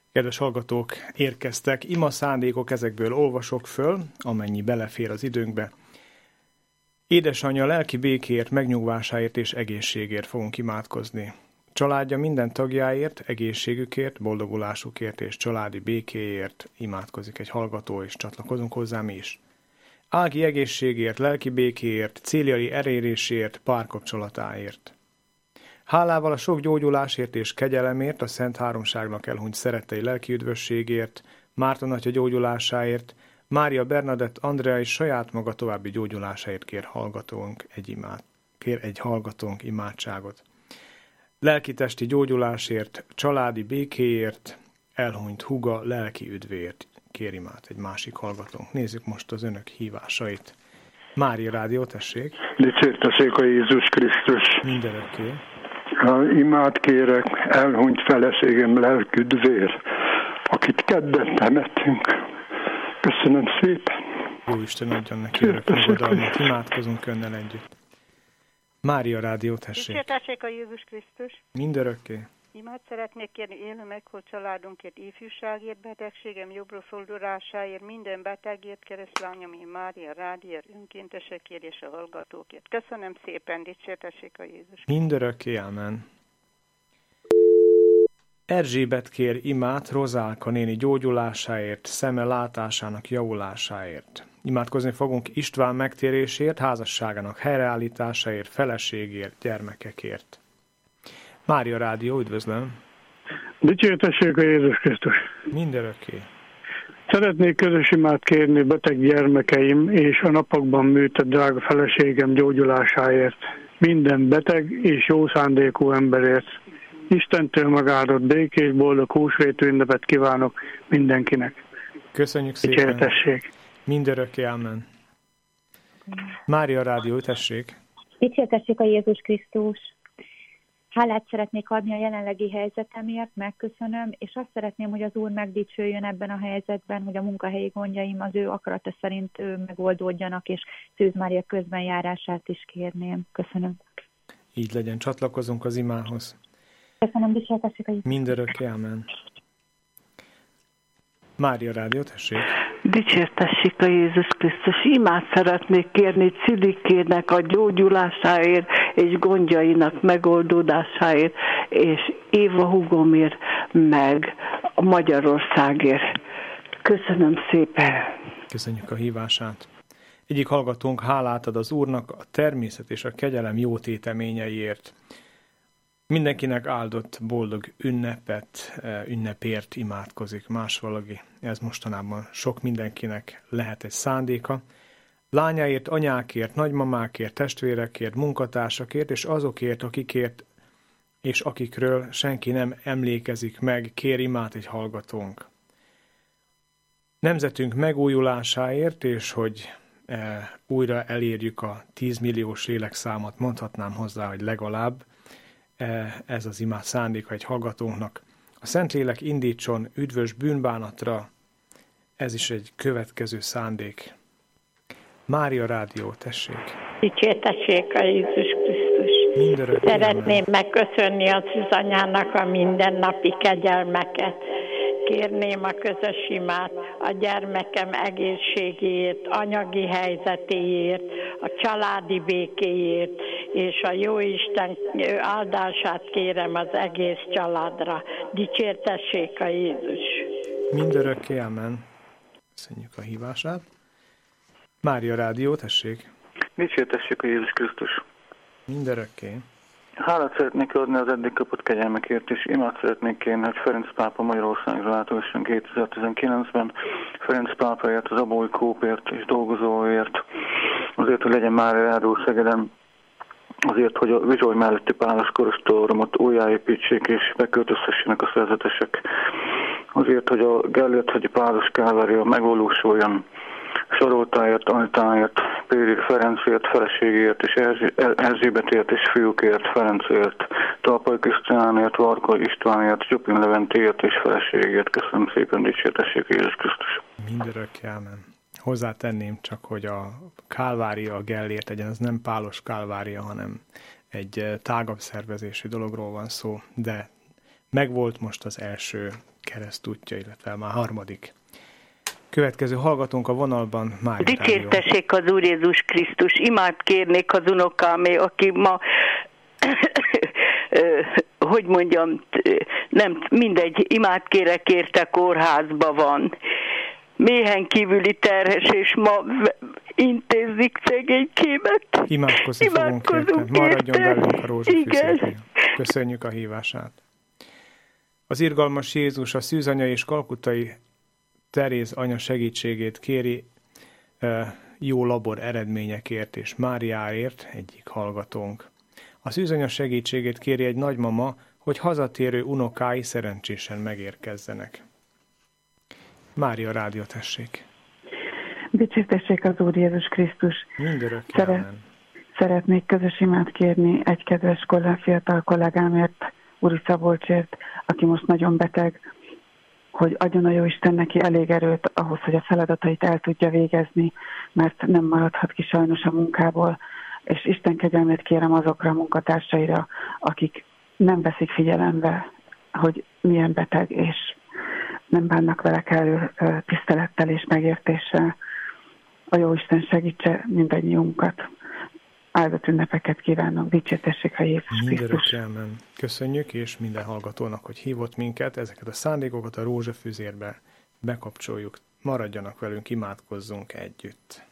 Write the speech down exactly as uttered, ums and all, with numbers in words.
Kedves hallgatók, érkeztek. Ima szándékok, ezekből olvasok föl, amennyi belefér az időnkbe. Édesanyja lelki békéért, megnyugvásáért és egészségért fogunk imádkozni. Családja minden tagjáért, egészségükért, boldogulásukért és családi békéért imádkozik egy hallgató, és csatlakozunk hozzá mi is. Ági egészségért, lelki békéért, céljai elérésért, párkapcsolatáért. Hálával a sok gyógyulásért és kegyelemért, a Szent Háromságnak elhunyt szerettei lelki üdvösségért, Márton atya gyógyulásáért, Mária Bernadett Andrea és saját maga további gyógyulásáért kér hallgatónk egy, imád, kér egy hallgatónk imádságot. Lelki-testi gyógyulásért, családi békéért, elhunyt húga lelki üdvért kér imát egy másik hallgatónk. Nézzük most az önök hívásait. Mária Rádió, tessék! Dicsértessék a Jézus Krisztus! Mindörökké! Imát kérek, elhunyt feleségem lelki üdvér, akit kedden temettünk. Köszönöm szépen! Jó Isten adjon neki örök nyugodalmat, imádkozunk önnel együtt. Mária Rádió, tessék! Dicsértessék a Jézus Krisztus! Mindörökké! Imát szeretnék kérni élő meghalt családunkért, ifjúságért, betegségem jobbra fordulásáért, minden betegért, keresztlányom, én Mária Rádióért, önkéntesekért és a hallgatókért. Köszönöm szépen, dicsértessék a Jézus. Mindörökké, amen. Erzsébet kér imát Rozálka néni gyógyulásáért, szeme látásának javulásáért. Imádkozni fogunk István megtérésért, házasságának helyreállításáért, feleségért, gyermekekért. Mária Rádió, üdvözlöm! Dicsértessék a Jézus Krisztus! Mindörökké! Szeretnék közös imát kérni beteg gyermekeim és a napokban műtett drága feleségem gyógyulásáért, minden beteg és jó szándékú emberért. Istentől megáldott békés, boldog húsvét ünnepet kívánok mindenkinek. Köszönjük szépen! Dicsértessék! Mindörökké, amen! Mária Rádió, tessék! Dicsértessék a Jézus Krisztus! Hálát szeretnék adni a jelenlegi helyzetemért, megköszönöm, és azt szeretném, hogy az Úr megdicsőjön ebben a helyzetben, hogy a munkahelyi gondjaim az ő akarata szerint ő megoldódjanak, és Szűz Mária közben járását is kérném. Köszönöm. Így legyen, csatlakozunk az imához. Köszönöm, dicsértessék a Jézus. Mindörökké, amen. Mária Rádió, tessék! Dicsértessék a Jézus Krisztus! Imát szeretnék kérni Cilikének a gyógyulásáért és gondjainak megoldódásáért, és Éva húgomért, meg a Magyarországért. Köszönöm szépen! Köszönjük a hívását! Egyik hallgatónk hálát ad az Úrnak a természet és a kegyelem jó téteményeiért. Mindenkinek áldott, boldog ünnepet, ünnepért imádkozik más valaki. Ez mostanában sok mindenkinek lehet egy szándéka. Lányáért, anyákért, nagymamákért, testvérekért, munkatársakért, és azokért, akikért és akikről senki nem emlékezik meg, kér imát egy hallgatónk. Nemzetünk megújulásáért, és hogy e, újra elérjük a tízmilliós lélekszámot, mondhatnám hozzá, hogy legalább, ez az imát szándéka egy hallgatónknak. A Szentlélek indítson üdvös bűnbánatra, ez is egy következő szándék. Mária Rádió, tessék! Dicsértessék a Jézus Krisztus! Mindörökké, szeretném megköszönni a Szűzanyának a mindennapi kegyelmeket. Kérném a közös imát a gyermekem egészségéért, anyagi helyzetéért, a családi békéért, és a Jóisten áldását kérem az egész családra. Dicsértessék a Jézus! Mindörökké, amen. Köszönjük a hívását. Mária Rádió, tessék! Dicsértessék a Jézus Krisztus! Mindörökké. Hálát szeretnék adni az eddig kapott kegyelmekért, és imát szeretnék kérni, hogy Ferenc pápa Magyarországra látogasson kétezer-tizenkilencben. Ferenc pápaért, az Abói Kópért és dolgozóért, azért, hogy legyen már Rádió Szegeden, azért, hogy a Vizsoly melletti Pálos kolostoromot újjáépítsék és beköltözhessenek a szerzetesek, azért, hogy a Gellért-hegyi Pálos kávária megvalósuljon, Saroltáért, Anitáért, Péri Ferencért, feleségért és Erzsébetért és fiúkért, Ferencért, Talpai Krisztiánért, Varga Istvánért, Zsupin Leventéért és feleségért. Köszönöm szépen, dicsértessék Jézus Krisztus! Mindörökké, amen. Hozzátenném csak, hogy a Kálvária, a Gellért legyen, az nem Pálos Kálvária, hanem egy tágabb szervezésű dologról van szó, de megvolt most az első keresztútja, illetve már harmadik. Következő hallgatónk a vonalban, Mária Rádió. Dicsértessék az Úr Jézus Krisztus. Imád kérnék az unokámé, aki ma, hogy mondjam, nem mindegy, imád kérek érte, kórházba van. Méhen kívüli terhes, és ma intézik szegénykémet. Imádkozni fogunk érte. Maradjon velünk a rózsafűszérnél. Köszönjük a hívását. Az irgalmas Jézus a szűzanya és kalkutai Teréz anya segítségét kéri jó labor eredményekért és Máriáért, egyik hallgatónk. A szűzanya segítségét kéri egy nagymama, hogy hazatérő unokái szerencsésen megérkezzenek. Mária Rádió, tessék! Dicsértessék az Úr Jézus Krisztus! Mindörökké Szeret, Szeretnék közös imát kérni egy kedves kollég, fiatal kollégámért, Úri Szabolcsért, aki most nagyon beteg, hogy adjon a Jóisten neki elég erőt ahhoz, hogy a feladatait el tudja végezni, mert nem maradhat ki sajnos a munkából, és Isten kegyelmét kérem azokra a munkatársaira, akik nem veszik figyelembe, hogy milyen beteg, és nem bánnak vele kellő tisztelettel és megértéssel. A Jóisten segítse mindannyiunkat. Áldott ünnepeket kívánok, dicsértessék a Jézus Krisztus. Köszönjük, és minden hallgatónak, hogy hívott minket, ezeket a szándékokat a rózsafüzérbe bekapcsoljuk. Maradjanak velünk, imádkozzunk együtt.